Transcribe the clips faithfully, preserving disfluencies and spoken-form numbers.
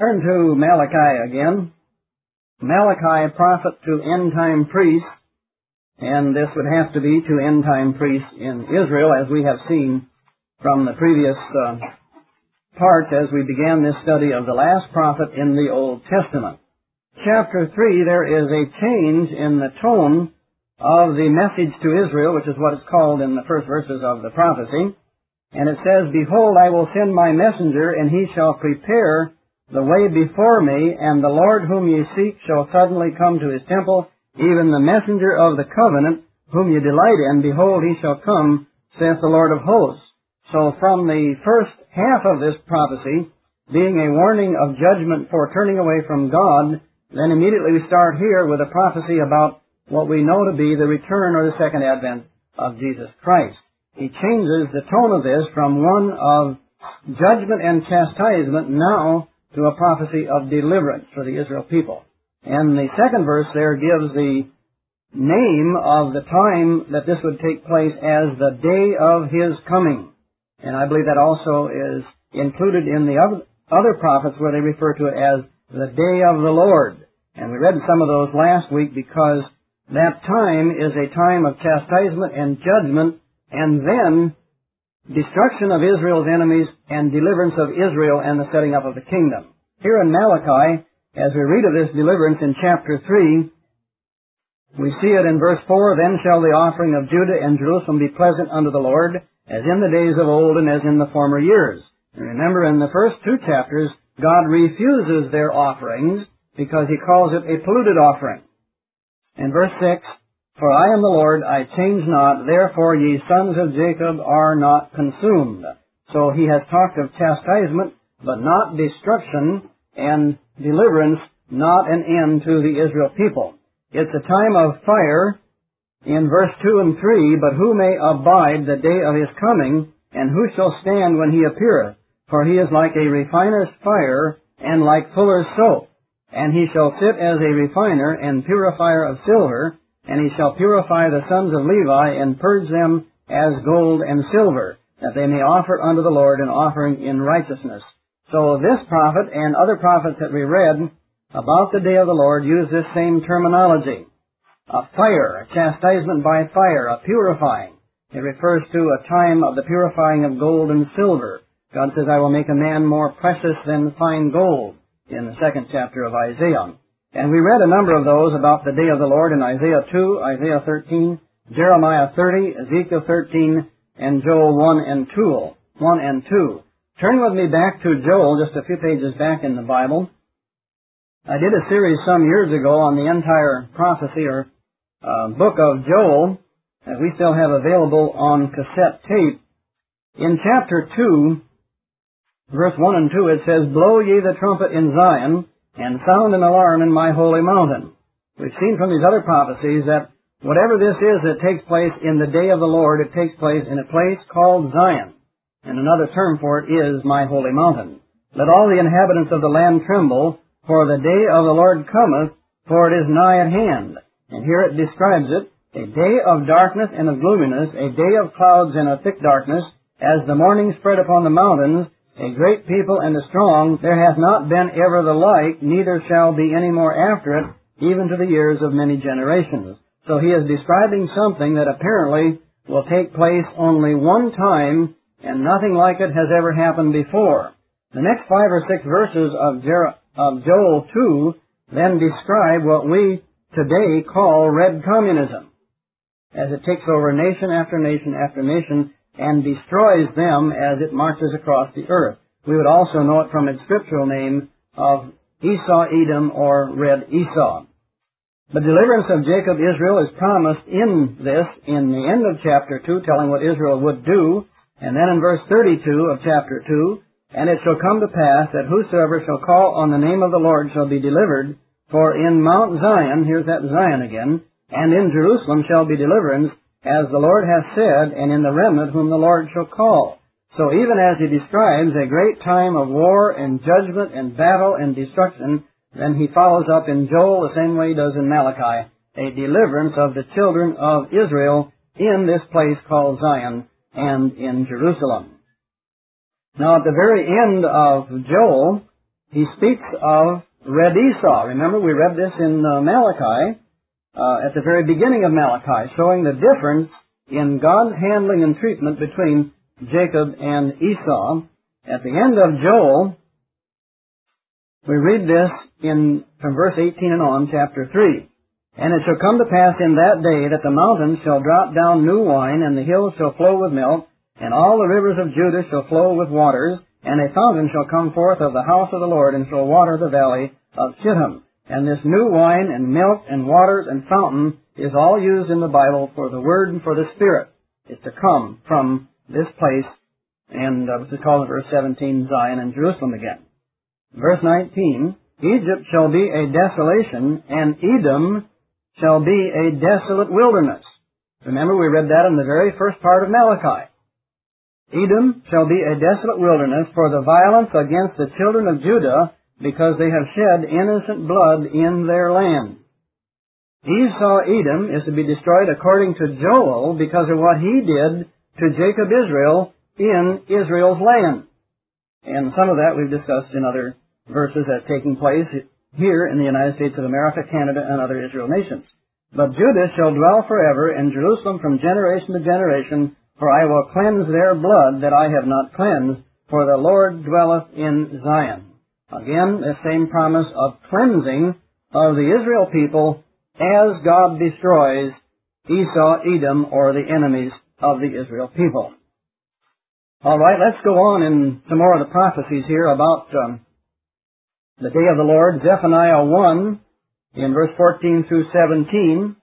Turn to Malachi again. Malachi, prophet to end-time priests, and this would have to be to end-time priests in Israel, as we have seen from the previous uh, part as we began this study of the last prophet in the Old Testament. Chapter three, there is a change in the tone of the message to Israel, which is what it's called in the first verses of the prophecy. And it says, "Behold, I will send my messenger, and he shall prepare the way before me, and the Lord whom ye seek shall suddenly come to his temple, even the messenger of the covenant, whom ye delight in. Behold, he shall come, saith the Lord of hosts." So from the first half of this prophecy, being a warning of judgment for turning away from God, then immediately we start here with a prophecy about what we know to be the return or the second advent of Jesus Christ. He changes the tone of this from one of judgment and chastisement now to a prophecy of deliverance for the Israel people. And the second verse there gives the name of the time that this would take place as the day of his coming. And I believe that also is included in the other prophets where they refer to it as the day of the Lord. And we read some of those last week because that time is a time of chastisement and judgment, and then destruction of Israel's enemies and deliverance of Israel and the setting up of the kingdom. Here in Malachi, as we read of this deliverance in chapter three, we see it in verse four, "Then shall the offering of Judah and Jerusalem be pleasant unto the Lord, as in the days of old and as in the former years." And remember, in the first two chapters, God refuses their offerings because he calls it a polluted offering. In verse six, "For I am the Lord, I change not, therefore ye sons of Jacob are not consumed." So he has talked of chastisement, but not destruction, and deliverance, not an end to the Israel people. It's a time of fire in verse two and three, "But who may abide the day of his coming, and who shall stand when he appeareth? For he is like a refiner's fire, and like fuller's soap. And he shall sit as a refiner and purifier of silver, and he shall purify the sons of Levi, and purge them as gold and silver, that they may offer unto the Lord an offering in righteousness." So this prophet and other prophets that we read about the day of the Lord use this same terminology. A fire, a chastisement by fire, a purifying. It refers to a time of the purifying of gold and silver. God says, "I will make a man more precious than fine gold," in the second chapter of Isaiah. And we read a number of those about the day of the Lord in Isaiah two, Isaiah thirteen, Jeremiah thirty, Ezekiel thirteen, and Joel one and two. one and two. Turn with me back to Joel, just a few pages back in the Bible. I did a series some years ago on the entire prophecy or uh, book of Joel that we still have available on cassette tape. In chapter two, verse one and two, it says, "Blow ye the trumpet in Zion, and sound an alarm in my holy mountain." We've seen from these other prophecies that whatever this is that takes place in the day of the Lord, it takes place in a place called Zion. And another term for it is my holy mountain. "Let all the inhabitants of the land tremble, for the day of the Lord cometh, for it is nigh at hand." And here it describes it, a day of darkness and of gloominess, a day of clouds and of thick darkness, as the morning spread upon the mountains, a great people and a strong, there hath not been ever the like, neither shall be any more after it, even to the years of many generations. So he is describing something that apparently will take place only one time, and nothing like it has ever happened before. The next five or six verses of, Jer- of Joel two then describe what we today call red communism, as it takes over nation after nation after nation and destroys them as it marches across the earth. We would also know it from its scriptural name of Esau, Edom, or Red Esau. The deliverance of Jacob, Israel, is promised in this, in the end of chapter two, telling what Israel would do, and then in verse thirty-two of chapter two, "And it shall come to pass that whosoever shall call on the name of the Lord shall be delivered, for in Mount Zion," here's that Zion again, "and in Jerusalem shall be deliverance, as the Lord hath said, and in the remnant whom the Lord shall call." So even as he describes a great time of war and judgment and battle and destruction, then he follows up in Joel the same way he does in Malachi, a deliverance of the children of Israel in this place called Zion and in Jerusalem. Now at the very end of Joel, he speaks of red Esau. Remember, we read this in uh, Malachi, uh, at the very beginning of Malachi, showing the difference in God's handling and treatment between Jacob and Esau. At the end of Joel, we read this in from verse eighteen and on, chapter three. And it shall come to pass in that day that the mountains shall drop down new wine, and the hills shall flow with milk, and all the rivers of Judah shall flow with waters, and a fountain shall come forth of the house of the Lord, and shall water the valley of Shittim. And this new wine and milk and waters and fountain is all used in the Bible for the Word and for the Spirit. It's to come from this place, and uh, this is called in verse seventeen, Zion and Jerusalem again. Verse nineteen, Egypt shall be a desolation, and Edom shall be a desolate wilderness. Remember, we read that in the very first part of Malachi. Edom shall be a desolate wilderness for the violence against the children of Judah, because they have shed innocent blood in their land. Esau, Edom, is to be destroyed according to Joel because of what he did to Jacob Israel in Israel's land. And some of that we've discussed in other verses as taking place here in the United States of America, Canada, and other Israel nations. But Judah shall dwell forever, and Jerusalem from generation to generation, for I will cleanse their blood that I have not cleansed, for the Lord dwelleth in Zion. Again, the same promise of cleansing of the Israel people as God destroys Esau, Edom, or the enemies of the Israel people. All right, let's go on in some more of the prophecies here about um, the day of the Lord. Zephaniah one, in verse fourteen through seventeen.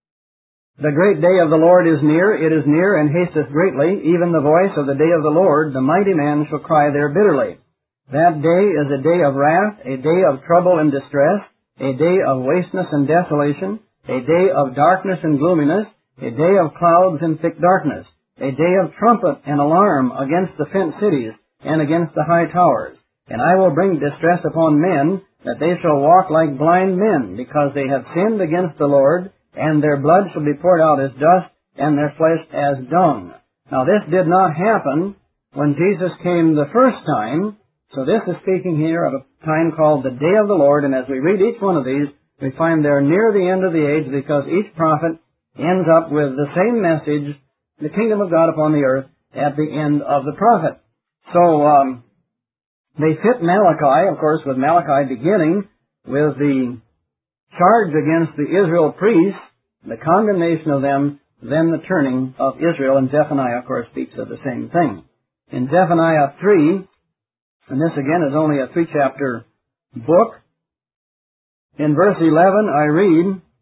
The great day of the Lord is near, it is near, and hasteth greatly, even the voice of the day of the Lord, the mighty man shall cry there bitterly. That day is a day of wrath, a day of trouble and distress, a day of wasteness and desolation, a day of darkness and gloominess, a day of clouds and thick darkness, a day of trumpet and alarm against the fenced cities and against the high towers. And I will bring distress upon men, that they shall walk like blind men, because they have sinned against the Lord, and their blood shall be poured out as dust, and their flesh as dung. Now this did not happen when Jesus came the first time, so this is speaking here of a time called the day of the Lord, and as we read each one of these, we find they're near the end of the age, because each prophet ends up with the same message, the kingdom of God upon the earth, at the end of the prophet. So, um, they fit Malachi, of course, with Malachi beginning with the charge against the Israel priests, the condemnation of them, then the turning of Israel, and Zephaniah, of course, speaks of the same thing. In Zephaniah three, and this again is only a three-chapter book, in verse eleven I read,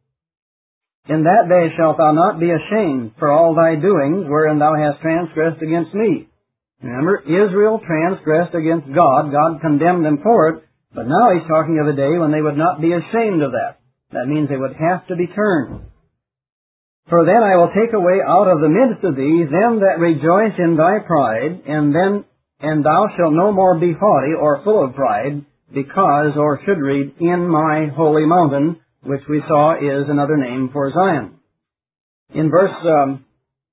In that day shalt thou not be ashamed for all thy doings, wherein thou hast transgressed against me. Remember, Israel transgressed against God. God condemned them for it, but now he's talking of a day when they would not be ashamed of that. That means they would have to be turned. For then I will take away out of the midst of thee them that rejoice in thy pride, and then and thou shalt no more be haughty or full of pride, because, or should read, in my holy mountain, which we saw is another name for Zion. In verse um,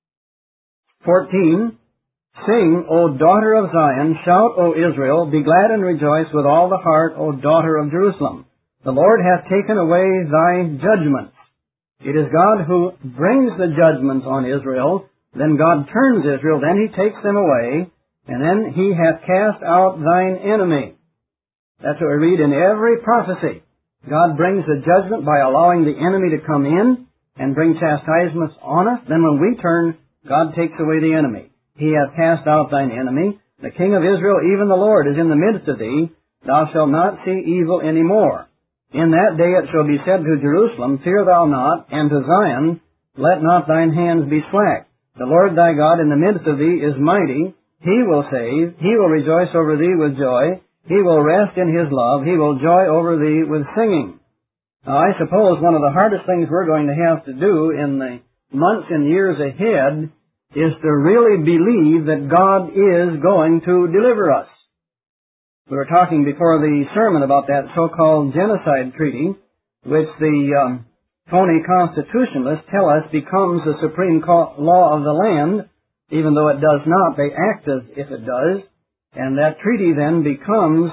fourteen, Sing, O daughter of Zion, shout, O Israel, be glad and rejoice with all the heart, O daughter of Jerusalem. The Lord hath taken away thy judgments. It is God who brings the judgments on Israel, then God turns Israel, then he takes them away, and then he hath cast out thine enemy. That's what we read in every prophecy. God brings the judgment by allowing the enemy to come in and bring chastisements on us. Then when we turn, God takes away the enemy. He hath cast out thine enemy. The King of Israel, even the Lord, is in the midst of thee. Thou shalt not see evil any more. In that day it shall be said to Jerusalem, Fear thou not, and to Zion, Let not thine hands be slack. The Lord thy God in the midst of thee is mighty. He will save. He will rejoice over thee with joy. He will rest in his love. He will joy over thee with singing. Now I suppose one of the hardest things we're going to have to do in the months and years ahead is to really believe that God is going to deliver us. We were talking before the sermon about that so-called genocide treaty, which the um, phony constitutionalists tell us becomes the supreme law of the land, even though it does not. They act as if it does, and that treaty then becomes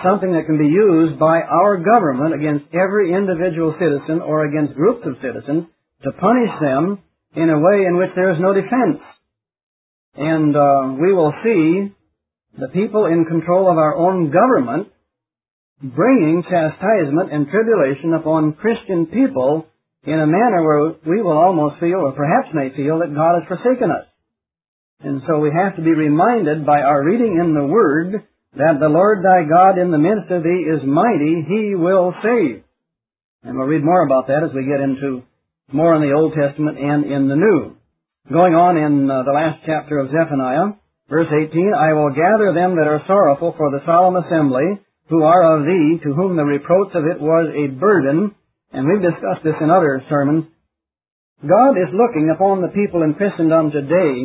something that can be used by our government against every individual citizen or against groups of citizens to punish them in a way in which there is no defense. And uh, we will see the people in control of our own government bringing chastisement and tribulation upon Christian people in a manner where we will almost feel, or perhaps may feel, that God has forsaken us. And so we have to be reminded by our reading in the Word that the Lord thy God in the midst of thee is mighty, he will save. And we'll read more about that as we get into more in the Old Testament and in the New. Going on in uh, the last chapter of Zephaniah, verse eighteen, I will gather them that are sorrowful for the solemn assembly, who are of thee, to whom the reproach of it was a burden. And we've discussed this in other sermons. God is looking upon the people in Christendom today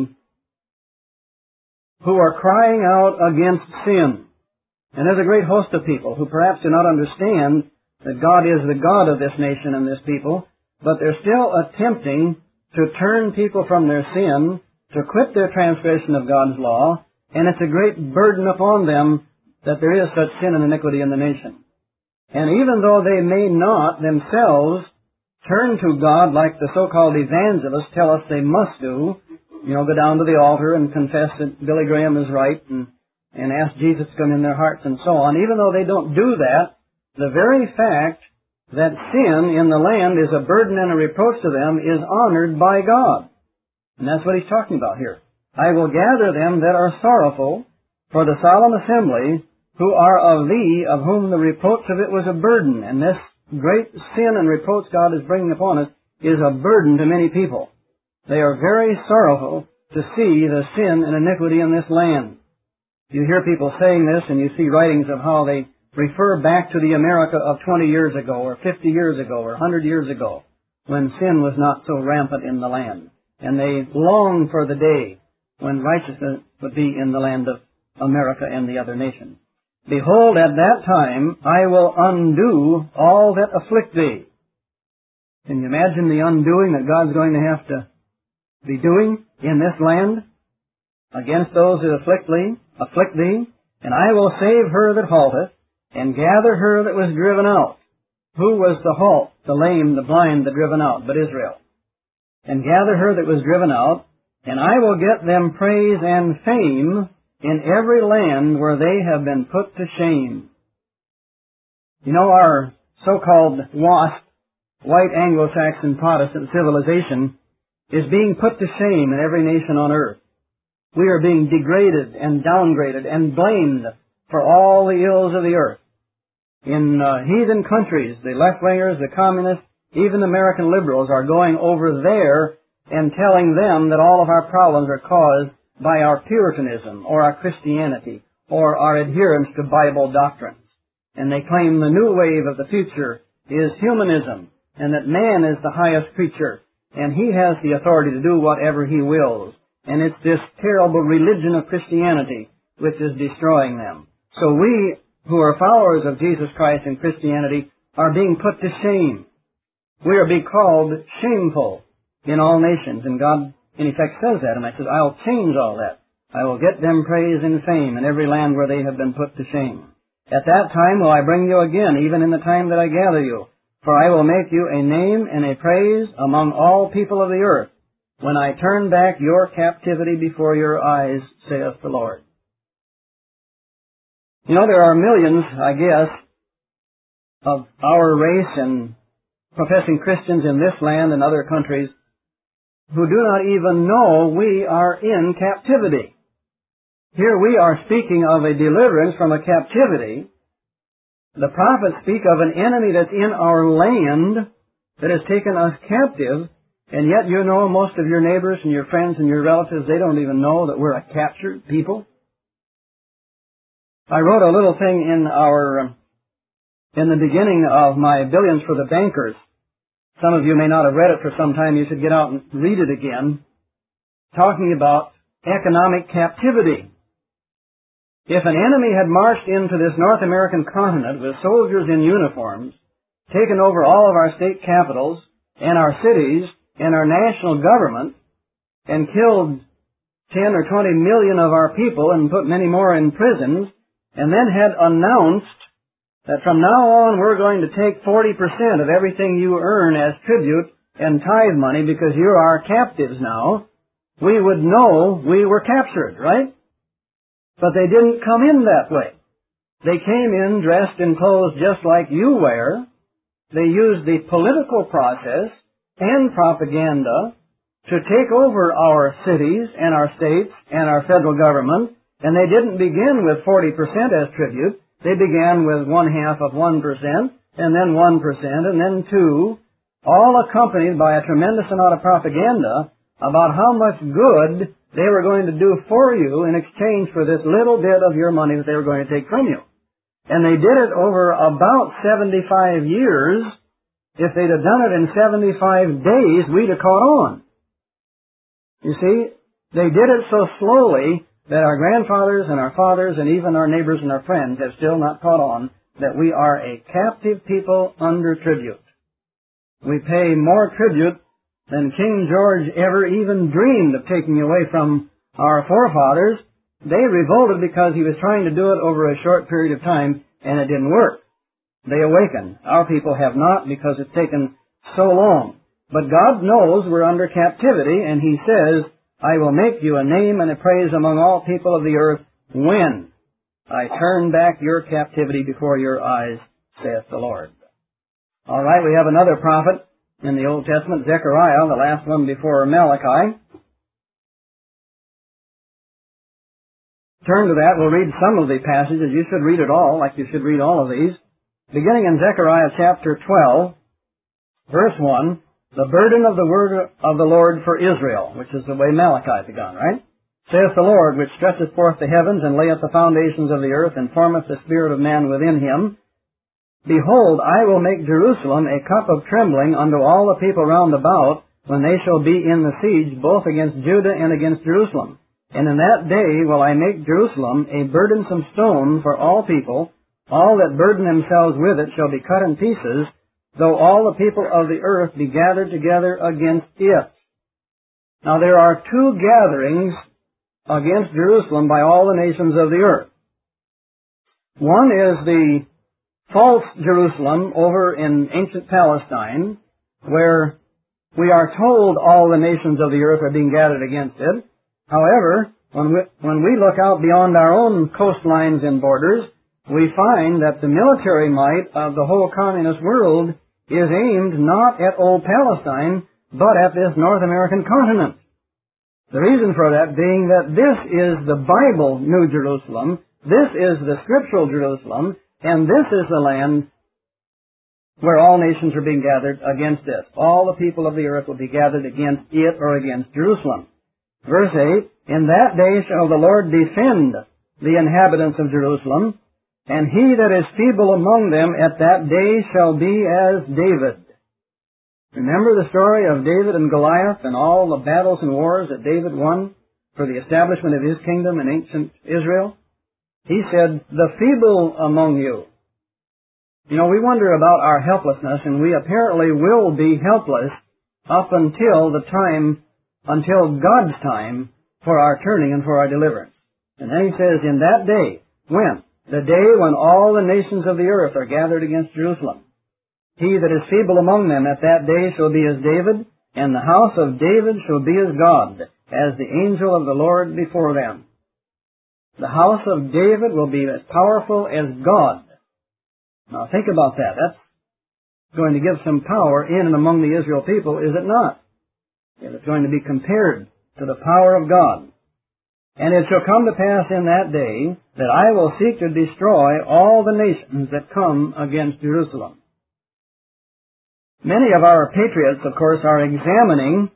who are crying out against sin. And there's a great host of people who perhaps do not understand that God is the God of this nation and this people, but they're still attempting to turn people from their sin, to quit their transgression of God's law, and it's a great burden upon them that there is such sin and iniquity in the nation. And even though they may not themselves turn to God like the so-called evangelists tell us they must do, you know, go down to the altar and confess that Billy Graham is right and, and ask Jesus to come in their hearts and so on, even though they don't do that, the very fact that sin in the land is a burden and a reproach to them is honored by God. And that's what he's talking about here. I will gather them that are sorrowful for the solemn assembly, who are of thee, of whom the reproach of it was a burden. And this great sin and reproach God is bringing upon us is a burden to many people. They are very sorrowful to see the sin and iniquity in this land. You hear people saying this, and you see writings of how they refer back to the America of twenty years ago, or fifty years ago, or one hundred years ago, when sin was not so rampant in the land. And they long for the day when righteousness would be in the land of America and the other nations. Behold, at that time I will undo all that afflict thee. Can you imagine the undoing that God's going to have to be doing in this land against those that afflict thee? Afflict thee, and I will save her that halteth, and gather her that was driven out. Who was the halt, the lame, the blind, the driven out, but Israel? And gather her that was driven out, and I will get them praise and fame in every land where they have been put to shame. You know, our so-called WASP, white Anglo-Saxon Protestant civilization, is being put to shame in every nation on earth. We are being degraded and downgraded and blamed for all the ills of the earth. In uh, heathen countries, the left-wingers, the communists, even American liberals are going over there and telling them that all of our problems are caused by our Puritanism or our Christianity or our adherence to Bible doctrines. And they claim the new wave of the future is humanism and that man is the highest creature and he has the authority to do whatever he wills. And it's this terrible religion of Christianity which is destroying them. So we, who are followers of Jesus Christ and Christianity, are being put to shame. We are being called shameful in all nations. And God, in effect, says that. And I says, I'll change all that. I will get them praise and fame in every land where they have been put to shame. At that time will I bring you again, even in the time that I gather you. For I will make you a name and a praise among all people of the earth, when I turn back your captivity before your eyes, saith the Lord. You know, there are millions, I guess, of our race and professing Christians in this land and other countries who do not even know we are in captivity. Here we are speaking of a deliverance from a captivity. The prophets speak of an enemy that's in our land that has taken us captive, and yet you know most of your neighbors and your friends and your relatives, they don't even know that we're a captured people. I wrote a little thing in our, in the beginning of my Billions for the Bankers. Some of you may not have read it for some time. You should get out and read it again. Talking about economic captivity. If an enemy had marched into this North American continent with soldiers in uniforms, taken over all of our state capitals and our cities and our national government, and killed ten or twenty million of our people and put many more in prisons, and then had announced that from now on we're going to take forty percent of everything you earn as tribute and tithe money because you're our captives now, we would know we were captured, right? But they didn't come in that way. They came in dressed in clothes just like you wear. They used the political process and propaganda to take over our cities and our states and our federal government, and they didn't begin with forty percent as tribute. They began with one half of one percent, and then one percent, and then two, all accompanied by a tremendous amount of propaganda about how much good they were going to do for you in exchange for this little bit of your money that they were going to take from you. And they did it over about seventy-five years. If they'd have done it in seventy-five days, we'd have caught on. You see, they did it so slowly that our grandfathers and our fathers and even our neighbors and our friends have still not caught on that we are a captive people under tribute. We pay more tribute than King George ever even dreamed of taking away from our forefathers. They revolted because he was trying to do it over a short period of time, and it didn't work. They awakened. Our people have not because it's taken so long. But God knows we're under captivity, and He says, I will make you a name and a praise among all people of the earth when I turn back your captivity before your eyes, saith the Lord. All right, we have another prophet in the Old Testament, Zechariah, the last one before Malachi. Turn to that. We'll read some of the passages. You should read it all, like you should read all of these. Beginning in Zechariah chapter twelve, verse one, the burden of the word of the Lord for Israel, which is the way Malachi begun, right? Saith the Lord, which stretcheth forth the heavens, and layeth the foundations of the earth, and formeth the spirit of man within him. Behold, I will make Jerusalem a cup of trembling unto all the people round about, when they shall be in the siege, both against Judah and against Jerusalem. And in that day will I make Jerusalem a burdensome stone for all people. All that burden themselves with it shall be cut in pieces, though all the people of the earth be gathered together against it. Now there are two gatherings against Jerusalem by all the nations of the earth. One is the false Jerusalem over in ancient Palestine, where we are told all the nations of the earth are being gathered against it. However, when we, when we look out beyond our own coastlines and borders, we find that the military might of the whole communist world is aimed not at old Palestine, but at this North American continent. The reason for that being that this is the Bible New Jerusalem, this is the scriptural Jerusalem, and this is the land where all nations are being gathered against it. All the people of the earth will be gathered against it or against Jerusalem. Verse eight, in that day shall the Lord defend the inhabitants of Jerusalem, and he that is feeble among them at that day shall be as David. Remember the story of David and Goliath and all the battles and wars that David won for the establishment of his kingdom in ancient Israel? He said, the feeble among you. You know, we wonder about our helplessness, and we apparently will be helpless up until the time, until God's time for our turning and for our deliverance. And then he says, in that day, when? The day when all the nations of the earth are gathered against Jerusalem. He that is feeble among them at that day shall be as David, and the house of David shall be as God, as the angel of the Lord before them. The house of David will be as powerful as God. Now think about that. That's going to give some power in and among the Israel people, is it not? It is going to be compared to the power of God. And it shall come to pass in that day that I will seek to destroy all the nations that come against Jerusalem. Many of our patriots, of course, are examining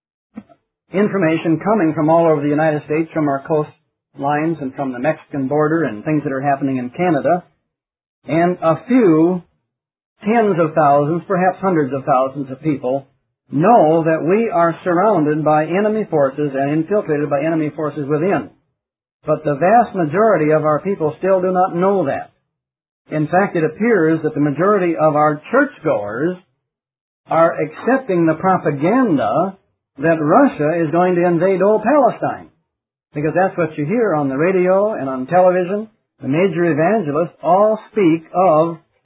information coming from all over the United States, from our coastlines and from the Mexican border and things that are happening in Canada. And a few tens of thousands, perhaps hundreds of thousands of people know that we are surrounded by enemy forces and infiltrated by enemy forces within. But the vast majority of our people still do not know that. In fact, it appears that the majority of our churchgoers are accepting the propaganda that Russia is going to invade old Palestine. Because that's what you hear on the radio and on television. The major evangelists all speak of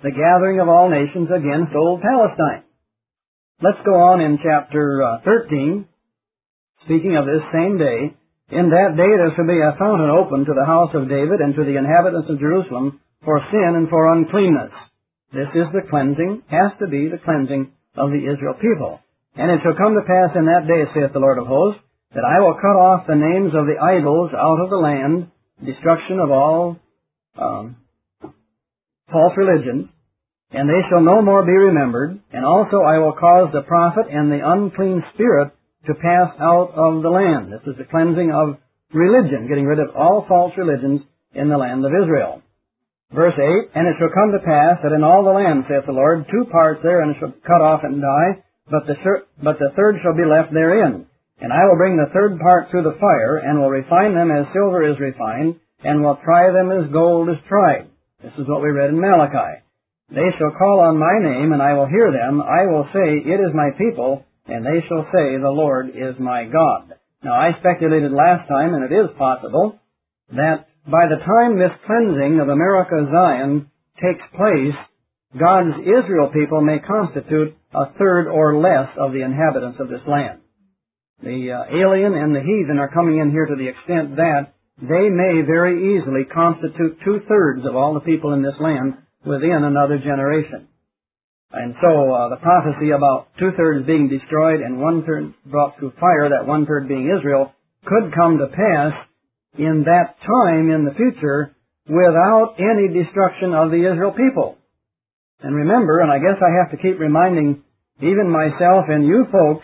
the gathering of all nations against old Palestine. Let's go on in chapter uh, thirteen, speaking of this same day. In that day there shall be a fountain open to the house of David and to the inhabitants of Jerusalem for sin and for uncleanness. This is the cleansing, has to be the cleansing of the Israel people. And it shall come to pass in that day, saith the Lord of hosts, that I will cut off the names of the idols out of the land, destruction of all um, false religions, and they shall no more be remembered. And also I will cause the prophet and the unclean spirit to pass out of the land. This is the cleansing of religion, getting rid of all false religions in the land of Israel. Verse eight, and it shall come to pass that in all the land, saith the Lord, two parts therein shall cut off and die, but the, but the third shall be left therein. And I will bring the third part through the fire, and will refine them as silver is refined, and will try them as gold is tried. This is what we read in Malachi. They shall call on my name, and I will hear them. I will say, it is my people, and they shall say, the Lord is my God. Now, I speculated last time, and it is possible, that by the time this cleansing of America Zion takes place, God's Israel people may constitute a third or less of the inhabitants of this land. The uh, alien and the heathen are coming in here to the extent that they may very easily constitute two-thirds of all the people in this land within another generation. And so uh, the prophecy about two-thirds being destroyed and one-third brought through fire, that one-third being Israel, could come to pass in that time in the future without any destruction of the Israel people. And remember, and I guess I have to keep reminding even myself and you folks,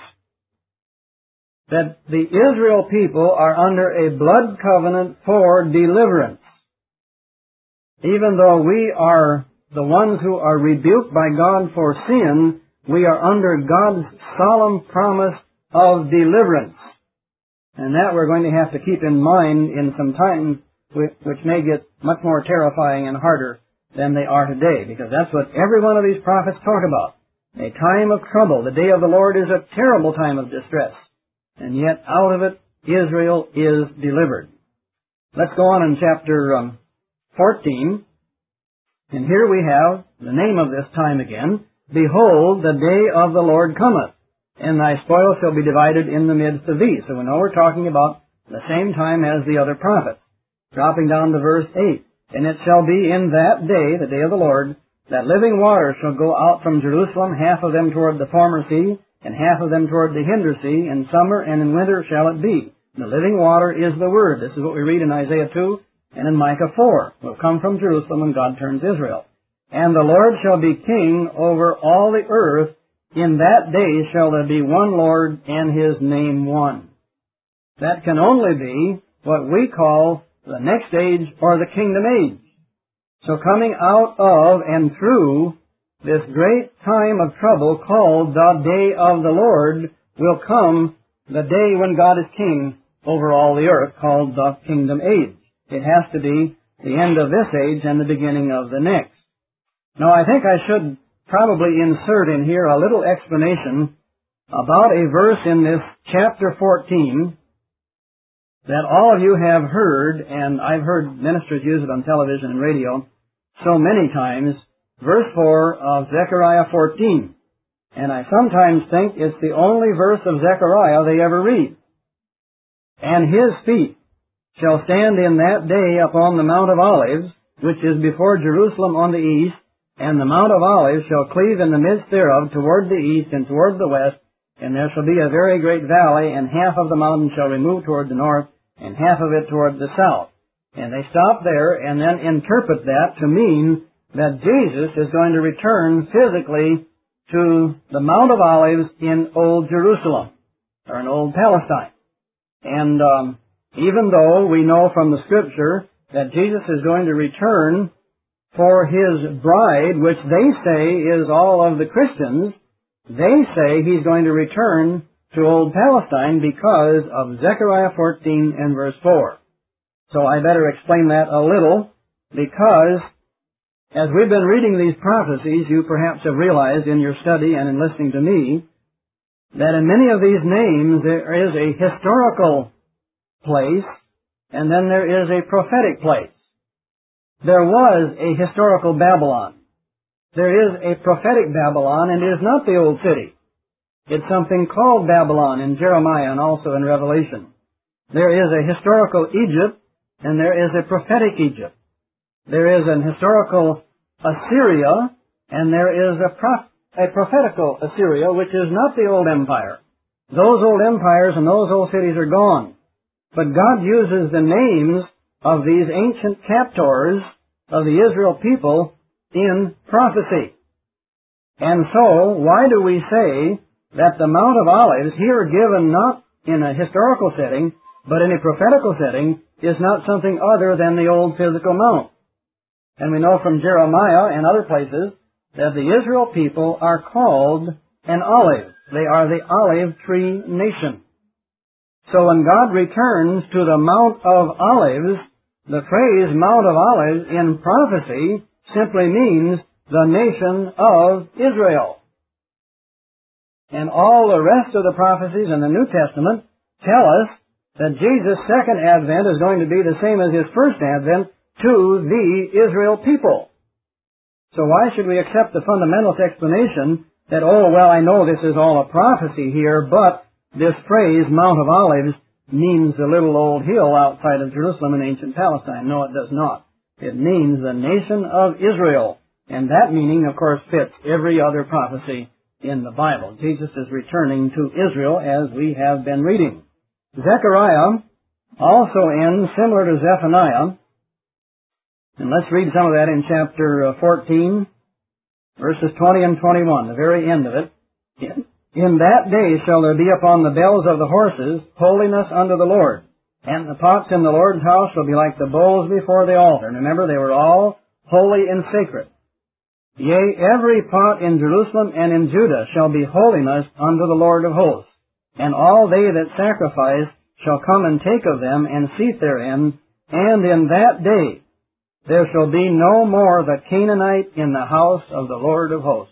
that the Israel people are under a blood covenant for deliverance. Even though we are the ones who are rebuked by God for sin, we are under God's solemn promise of deliverance. And that we're going to have to keep in mind in some time, which may get much more terrifying and harder than they are today, because that's what every one of these prophets talk about. A time of trouble. The day of the Lord is a terrible time of distress. And yet out of it, Israel is delivered. Let's go on in chapter um, fourteen. And here we have the name of this time again. Behold, the day of the Lord cometh, and thy spoil shall be divided in the midst of thee. So we know we're talking about the same time as the other prophets. Dropping down to verse eight. And it shall be in that day, the day of the Lord, that living waters shall go out from Jerusalem, half of them toward the former sea, and half of them toward the hinder sea. In summer and in winter shall it be. The living water is the Word. This is what we read in Isaiah two and in Micah four. Will come from Jerusalem when God turns Israel. And the Lord shall be king over all the earth. In that day shall there be one Lord, and his name one. That can only be what we call the next age or the kingdom age. So coming out of and through this great time of trouble called the day of the Lord will come the day when God is king over all the earth, called the kingdom age. It has to be the end of this age and the beginning of the next. Now, I think I should probably insert in here a little explanation about a verse in this chapter fourteen that all of you have heard, and I've heard ministers use it on television and radio so many times, verse four of Zechariah fourteen. And I sometimes think it's the only verse of Zechariah they ever read. And his feet shall stand in that day upon the Mount of Olives, which is before Jerusalem on the east, and the Mount of Olives shall cleave in the midst thereof toward the east and toward the west, and there shall be a very great valley, and half of the mountain shall remove toward the north, and half of it toward the south. And they stop there and then interpret that to mean that Jesus is going to return physically to the Mount of Olives in Old Jerusalem, or in Old Palestine. And um, even though we know from the Scripture that Jesus is going to return for his bride, which they say is all of the Christians, they say he's going to return to Old Palestine because of Zechariah fourteen and verse four. So I better explain that a little, because as we've been reading these prophecies, you perhaps have realized in your study and in listening to me that in many of these names there is a historical place and then there is a prophetic place. There was a historical Babylon. there is a prophetic Babylon, and it is not the old city. It's something called Babylon in Jeremiah and also in Revelation. There is a historical Egypt, and there is a prophetic Egypt. There is an historical Assyria, and there is a, prof- a prophetical Assyria, which is not the old empire. Those old empires and those old cities are gone. But God uses the names of these ancient captors of the Israel people in prophecy. And so, why do we say that the Mount of Olives, here given not in a historical setting, but in a prophetical setting, is not something other than the old physical mount? And we know from Jeremiah and other places that the Israel people are called an olive. They are the olive tree nation. So when God returns to the Mount of Olives, the phrase Mount of Olives in prophecy simply means the nation of Israel. And all the rest of the prophecies in the New Testament tell us that Jesus' second advent is going to be the same as his first advent to the Israel people. So why should we accept the fundamentalist explanation that, oh, well, I know this is all a prophecy here, but this phrase, Mount of Olives, means the little old hill outside of Jerusalem in ancient Palestine? No, it does not. It means the nation of Israel. And that meaning, of course, fits every other prophecy in the Bible. Jesus is returning to Israel, as we have been reading. Zechariah also ends similar to Zephaniah. And let's read some of that in chapter fourteen, verses twenty and twenty-one, the very end of it. In, in that day shall there be upon the bells of the horses holiness unto the Lord, and the pots in the Lord's house shall be like the bowls before the altar. And remember, they were all holy and sacred. Yea, every pot in Jerusalem and in Judah shall be holiness unto the Lord of hosts. And all they that sacrifice shall come and take of them and seat therein. And in that day there shall be no more the Canaanite in the house of the Lord of hosts.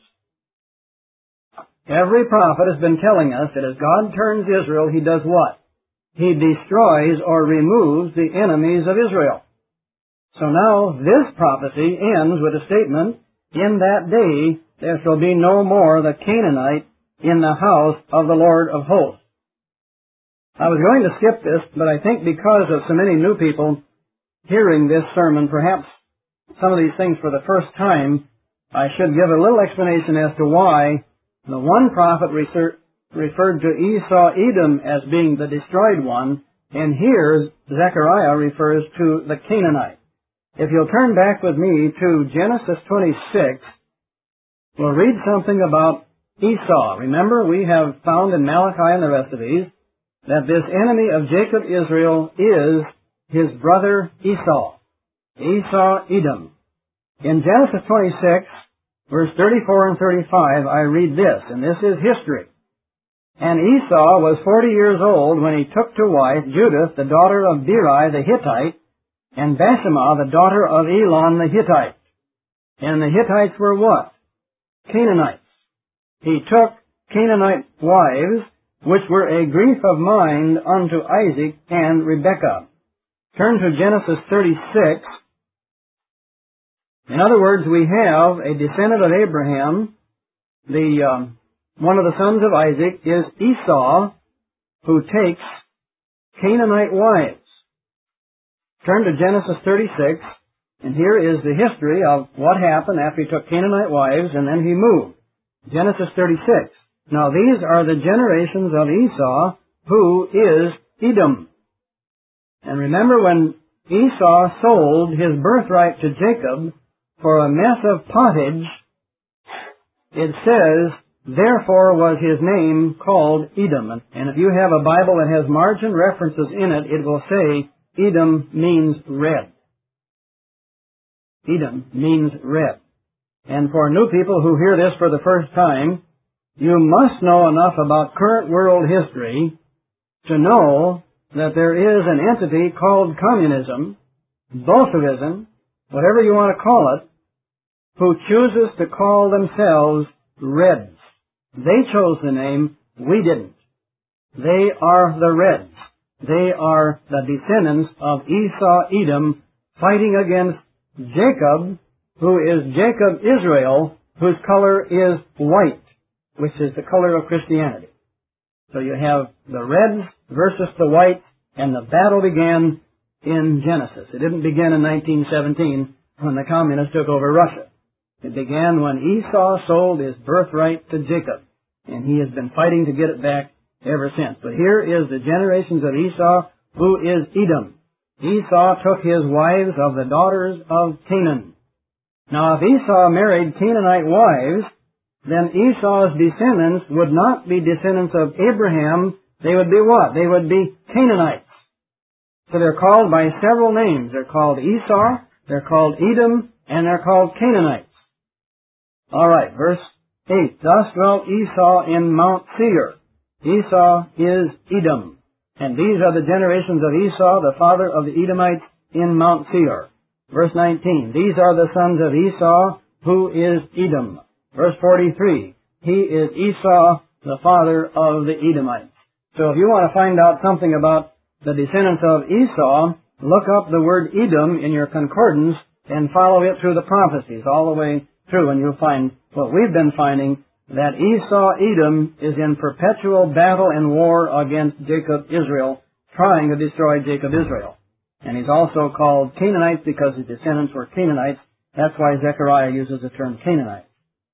Every prophet has been telling us that as God turns Israel, he does what? He destroys or removes the enemies of Israel. So now this prophecy ends with a statement, in that day there shall be no more the Canaanite in the house of the Lord of hosts. I was going to skip this, but I think because of so many new people hearing this sermon, perhaps some of these things for the first time, I should give a little explanation as to why the one prophet refer, referred to Esau, Edom, as being the destroyed one, and here Zechariah refers to the Canaanite. If you'll turn back with me to Genesis twenty-six, we'll read something about Esau. Remember, we have found in Malachi and the rest of these that this enemy of Jacob, Israel, is his brother Esau. Esau, Edom. In Genesis twenty-six, verse thirty-four and thirty-five, I read this, and this is history. And Esau was forty years old when he took to wife Judith, the daughter of Beri the Hittite, and Bashemah, the daughter of Elon the Hittite. And the Hittites were what? Canaanites. He took Canaanite wives, which were a grief of mind unto Isaac and Rebekah. Turn to Genesis thirty-six. In other words, we have a descendant of Abraham. The um, one of the sons of Isaac is Esau, who takes Canaanite wives. Turn to Genesis thirty-six, and here is the history of what happened after he took Canaanite wives and then he moved. Genesis thirty-six. Now these are the generations of Esau, who is Edom. And remember, when Esau sold his birthright to Jacob for a mess of pottage, it says, therefore was his name called Edom. And if you have a Bible that has margin references in it, it will say Edom means red. Edom means red. And for new people who hear this for the first time, you must know enough about current world history to know that there is an entity called communism, Bolshevism, whatever you want to call it, who chooses to call themselves Reds. They chose the name, we didn't. They are the Reds. They are the descendants of Esau, Edom, fighting against Jacob, who is Jacob, Israel, whose color is white, which is the color of Christianity. So you have the reds versus the whites, and the battle began in Genesis. It didn't begin in nineteen seventeen when the communists took over Russia. It began when Esau sold his birthright to Jacob, and he has been fighting to get it back ever since. But here is the generations of Esau, who is Edom. Esau took his wives of the daughters of Canaan. Now, if Esau married Canaanite wives, then Esau's descendants would not be descendants of Abraham. They would be what? They would be Canaanites. So they're called by several names. They're called Esau, they're called Edom, and they're called Canaanites. All right, verse eight. Thus dwelt Esau in Mount Seir. Esau is Edom. And these are the generations of Esau, the father of the Edomites, in Mount Seir. Verse nineteen. These are the sons of Esau, who is Edom. Verse forty-three. He is Esau, the father of the Edomites. So if you want to find out something about the descendants of Esau, look up the word Edom in your concordance and follow it through the prophecies all the way through, and you'll find what we've been finding, that Esau, Edom, is in perpetual battle and war against Jacob, Israel, trying to destroy Jacob, Israel. And he's also called Canaanites because his descendants were Canaanites. That's why Zechariah uses the term Canaanite.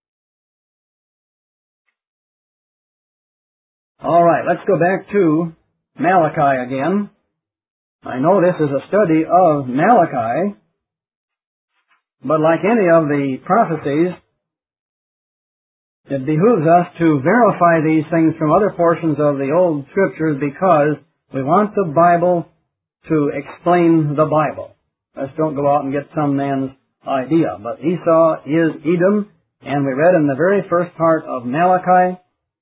All right, let's go back to Malachi again. I know this is a study of Malachi, but like any of the prophecies, it behooves us to verify these things from other portions of the Old Scriptures because we want the Bible to explain the Bible. Let's don't go out and get some man's idea. But Esau is Edom, and we read in the very first part of Malachi,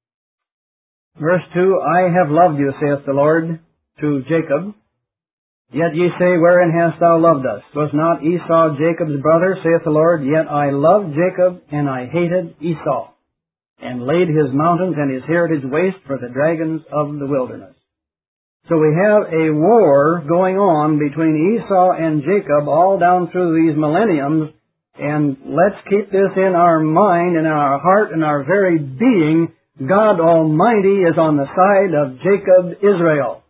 verse two, I have loved you, saith the Lord, to Jacob. Yet ye say, wherein hast thou loved us? Was not Esau Jacob's brother, saith the Lord? Yet I loved Jacob, and I hated Esau, and laid his mountains and his heritage waste for the dragons of the wilderness. So we have a war going on between Esau and Jacob all down through these millenniums, and let's keep this in our mind and in our heart and our very being. God Almighty is on the side of Jacob, Israel.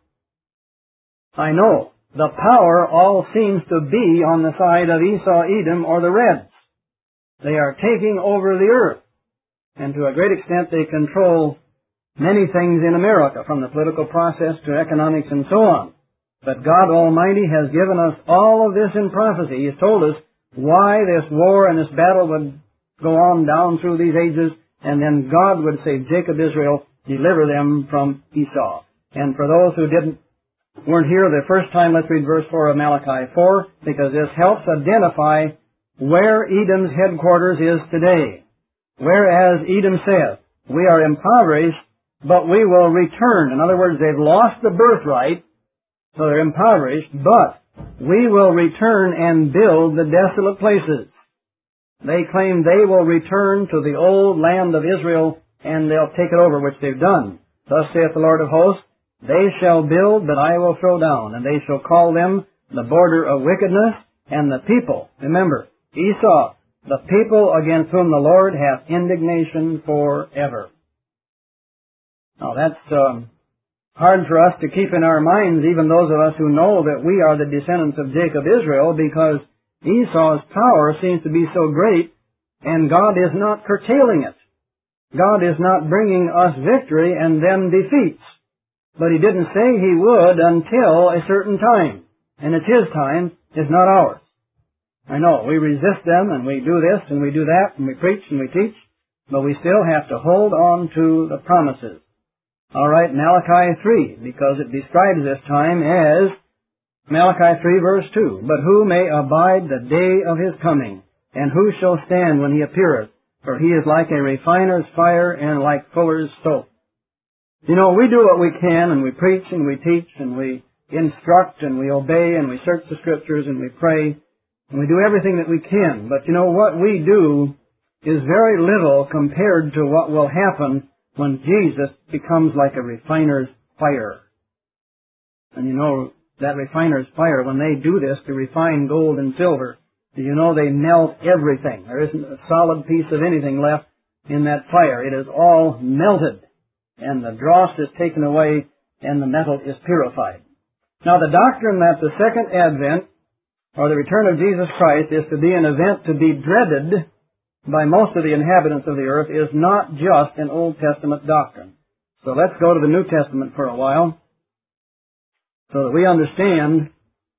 I know the power all seems to be on the side of Esau, Edom, or the Reds. They are taking over the earth, and to a great extent they control many things in America, from the political process to economics and so on. But God Almighty has given us all of this in prophecy. He has told us why this war and this battle would go on down through these ages, and then God would save Jacob, Israel, deliver them from Esau. And for those who didn't weren't here the first time, let's read verse four of Malachi four, because this helps identify where Edom's headquarters is today. Whereas Edom saith, we are impoverished, but we will return. In other words, they've lost the birthright, so they're impoverished, but we will return and build the desolate places. They claim they will return to the old land of Israel, and they'll take it over, which they've done. Thus saith the Lord of hosts, they shall build, but I will throw down, and they shall call them the border of wickedness, and the people, remember, Esau, the people against whom the Lord hath indignation forever. Now that's um, hard for us to keep in our minds, even those of us who know that we are the descendants of Jacob, Israel, because Esau's power seems to be so great, and God is not curtailing it. God is not bringing us victory and then defeats. But He didn't say He would until a certain time. And it's His time, it's not ours. I know, we resist them, and we do this, and we do that, and we preach, and we teach, but we still have to hold on to the promises. All right, Malachi three, because it describes this time as Malachi three, verse two. But who may abide the day of His coming? And who shall stand when He appeareth? For He is like a refiner's fire, and like fuller's soap. You know, we do what we can, and we preach, and we teach, and we instruct, and we obey, and we search the Scriptures, and we pray, and we do everything that we can. But you know, what we do is very little compared to what will happen when Jesus becomes like a refiner's fire. And you know, that refiner's fire, when they do this to refine gold and silver, Do you know they melt everything? There isn't a solid piece of anything left in that fire. It is all melted, and the dross is taken away, and the metal is purified. Now, the doctrine that the second advent, or the return of Jesus Christ, is to be an event to be dreaded by most of the inhabitants of the earth is not just an Old Testament doctrine. So let's go to the New Testament for a while so that we understand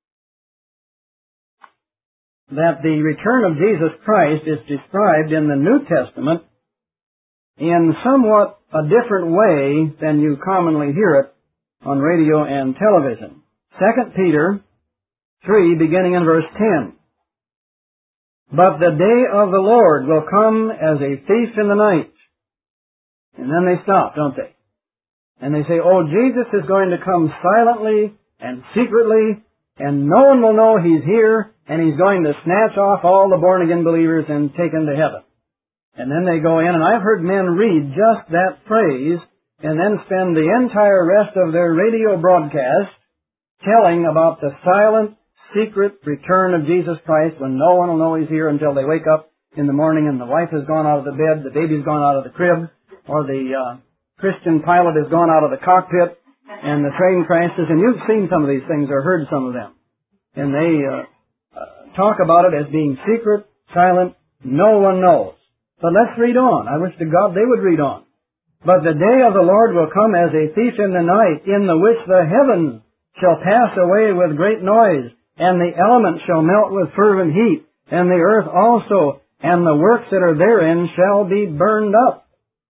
that the return of Jesus Christ is described in the New Testament in somewhat a different way than you commonly hear it on radio and television. Second Peter three, beginning in verse ten. But the day of the Lord will come as a thief in the night. And then they stop, don't they? And they say, oh, Jesus is going to come silently and secretly, and no one will know He's here, and He's going to snatch off all the born-again believers and take them to heaven. And then they go in, and I've heard men read just that phrase, and then spend the entire rest of their radio broadcast telling about the silent, secret return of Jesus Christ when no one will know He's here until they wake up in the morning and the wife has gone out of the bed, the baby's gone out of the crib, or the uh, Christian pilot has gone out of the cockpit, and the train crashes. And you've seen some of these things or heard some of them. And they uh, uh, talk about it as being secret, silent, no one knows. But let's read on. I wish to God they would read on. But the day of the Lord will come as a thief in the night, in the which the heavens shall pass away with great noise, and the elements shall melt with fervent heat, and the earth also, and the works that are therein shall be burned up.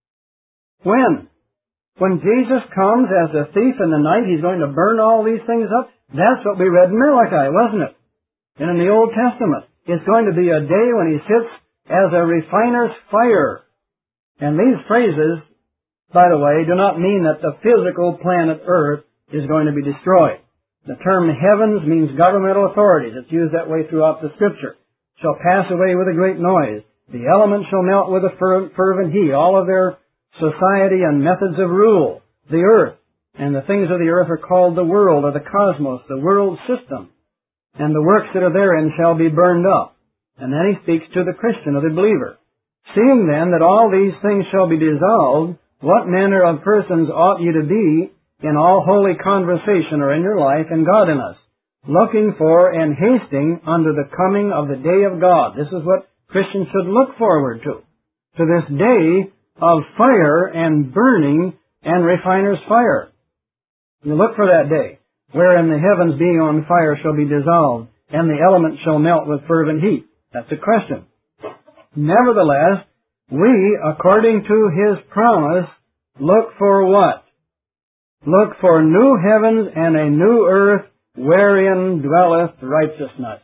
When? When Jesus comes as a thief in the night, He's going to burn all these things up. That's what we read in Malachi, wasn't it? And in the Old Testament, it's going to be a day when He sits as a refiner's fire. And these phrases, by the way, do not mean that the physical planet Earth is going to be destroyed. The term heavens means governmental authorities. It's used that way throughout the Scripture. Shall pass away with a great noise. The elements shall melt with a fervent heat. All of their society and methods of rule. The earth. And the things of the earth are called the world, or the cosmos, the world system. And the works that are therein shall be burned up. And then He speaks to the Christian, or the believer. Seeing then that all these things shall be dissolved, what manner of persons ought ye to be in all holy conversation, or in your life, and godliness, looking for and hasting unto the coming of the day of God. This is what Christians should look forward to. To this day of fire and burning and refiner's fire. You look for that day, wherein the heavens being on fire shall be dissolved, and the elements shall melt with fervent heat. That's a question. Nevertheless, we, according to His promise, look for what? Look for new heavens and a new earth wherein dwelleth righteousness.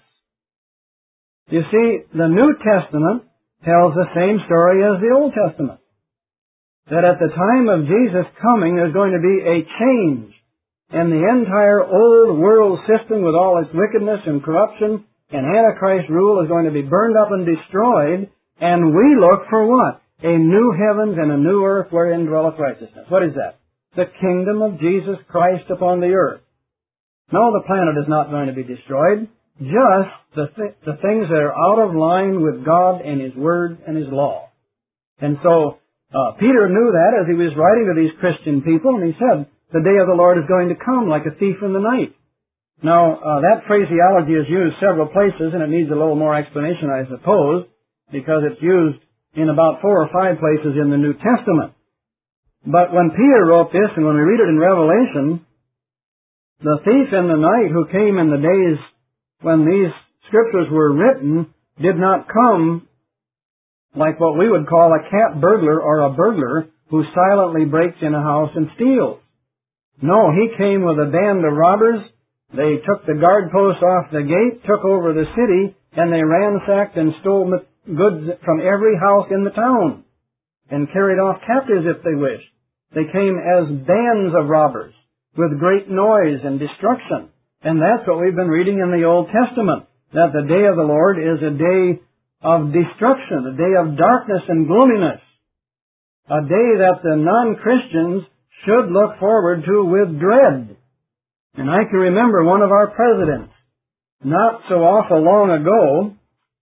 You see, the New Testament tells the same story as the Old Testament. That at the time of Jesus' coming, there's going to be a change. And the entire old world system with all its wickedness and corruption and Antichrist rule is going to be burned up and destroyed. And we look for what? A new heavens and a new earth wherein dwelleth righteousness. What is that? The kingdom of Jesus Christ upon the earth. No, the planet is not going to be destroyed. Just the, th- the things that are out of line with God and His Word and His law. And so, uh, Peter knew that as he was writing to these Christian people, and he said, the day of the Lord is going to come like a thief in the night. Now, uh, that phraseology is used several places, and it needs a little more explanation, I suppose, because it's used in about four or five places in the New Testament. But when Peter wrote this, and when we read it in Revelation, the thief in the night who came in the days when these scriptures were written did not come like what we would call a cat burglar or a burglar who silently breaks in a house and steals. No, he came with a band of robbers. They took the guard post off the gate, took over the city, and they ransacked and stole goods from every house in the town and carried off captives if they wished. They came as bands of robbers with great noise and destruction. And that's what we've been reading in the Old Testament, that the day of the Lord is a day of destruction, a day of darkness and gloominess, a day that the non-Christians should look forward to with dread. And I can remember one of our presidents, not so awful long ago,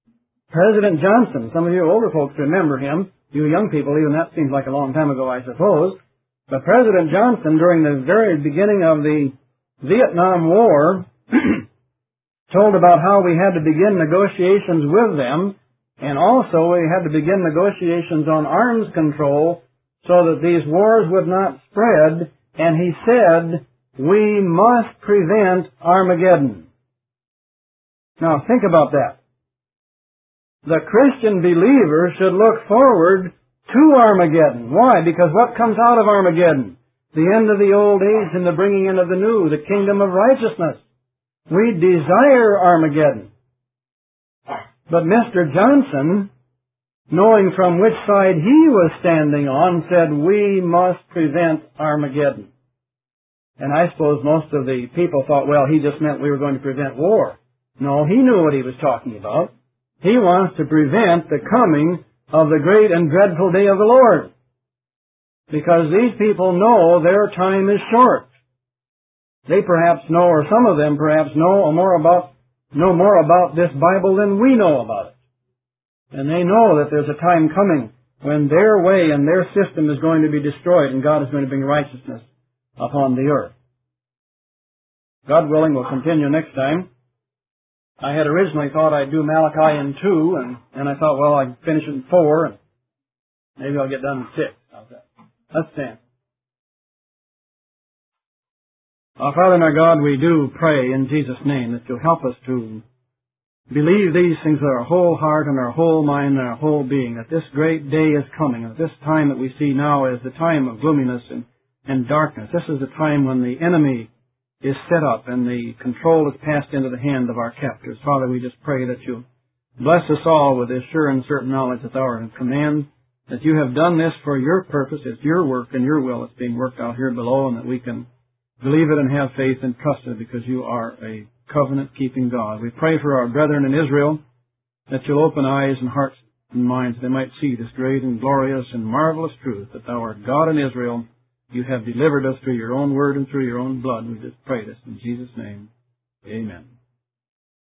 President Johnson, some of you older folks remember him. You young people, even that seems like a long time ago, I suppose. But President Johnson, during the very beginning of the Vietnam War, told about how we had to begin negotiations with them, and also we had to begin negotiations on arms control so that these wars would not spread, and he said, we must prevent Armageddon. Now think about that. The Christian believer should look forward to Armageddon. Why? Because what comes out of Armageddon? The end of the old age and the bringing in of the new, the kingdom of righteousness. We desire Armageddon. But Mister Johnson, knowing from which side he was standing on, said, we must prevent Armageddon. And I suppose most of the people thought, well, he just meant we were going to prevent war. No, he knew what he was talking about. He wants to prevent the coming of the great and dreadful day of the Lord. Because these people know their time is short. They perhaps know, or some of them perhaps know more about, know more about this Bible than we know about it. And they know that there's a time coming when their way and their system is going to be destroyed and God is going to bring righteousness upon the earth. God willing, we'll continue next time. I had originally thought I'd do Malachi in two, and, and I thought, well, I'd finish it in four, and maybe I'll get done in six. How's that? Let's stand. Our Father and our God, we do pray in Jesus' name that you'll help us to believe these things with our whole heart and our whole mind and our whole being, that this great day is coming, and this time that we see now is the time of gloominess and, and darkness. This is the time when the enemy is set up and the control is passed into the hand of our captors. Father, we just pray that you'll bless us all with this sure and certain knowledge that thou art in command, that you have done this for your purpose. It's your work and your will that's being worked out here below, and that we can believe it and have faith and trust it because you are a covenant-keeping God. We pray for our brethren in Israel that you'll open eyes and hearts and minds that they might see this great and glorious and marvelous truth that thou art God in Israel. You have delivered us through your own word and through your own blood. We just pray this in Jesus' name. Amen.